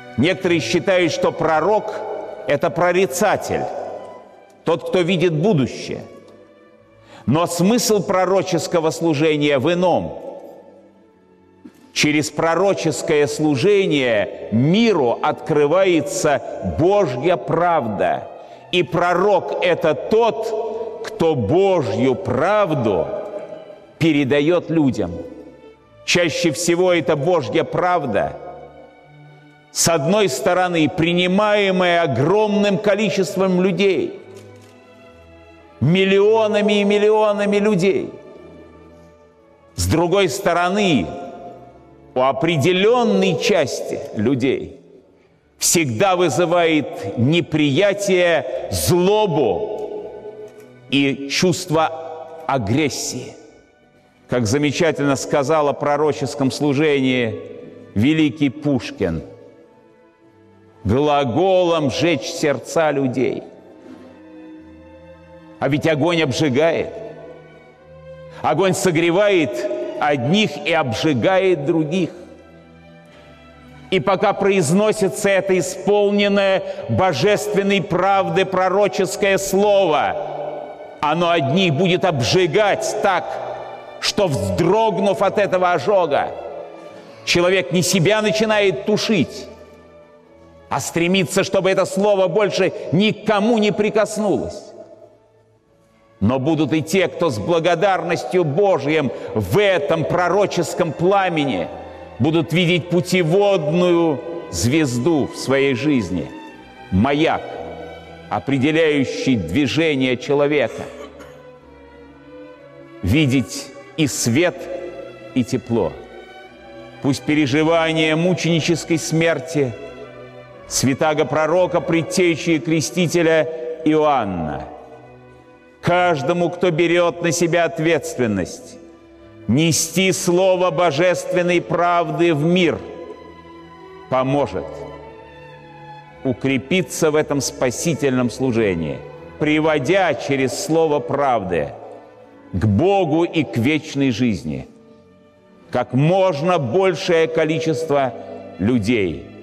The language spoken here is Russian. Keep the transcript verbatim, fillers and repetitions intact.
Некоторые считают, что пророк – это прорицатель, тот, кто видит будущее. Но смысл пророческого служения в ином. Через пророческое служение миру открывается Божья правда. И пророк – это тот, кто Божью правду передает людям. Чаще всего это Божья правда, с одной стороны, принимаемая огромным количеством людей, миллионами и миллионами людей. С другой стороны, у определенной части людей всегда вызывает неприятие, злобу и чувство агрессии. Как замечательно сказал о пророческом служении великий Пушкин: глаголом жечь сердца людей. А ведь огонь обжигает. Огонь согревает одних и обжигает других. И пока произносится это исполненное божественной правды пророческое слово, оно одних будет обжигать так, что, вздрогнув от этого ожога, человек не себя начинает тушить, а стремится, чтобы это слово больше никому не прикоснулось. Но будут и те, кто с благодарностью Божьим в этом пророческом пламени будут видеть путеводную звезду в своей жизни, маяк, определяющий движение человека. Видеть и свет, и тепло. Пусть переживание мученической смерти святаго пророка, предтечи и крестителя Иоанна каждому, кто берет на себя ответственность нести слово божественной правды в мир, поможет укрепиться в этом спасительном служении, приводя через слово правды к Богу и к вечной жизни как можно большее количество людей.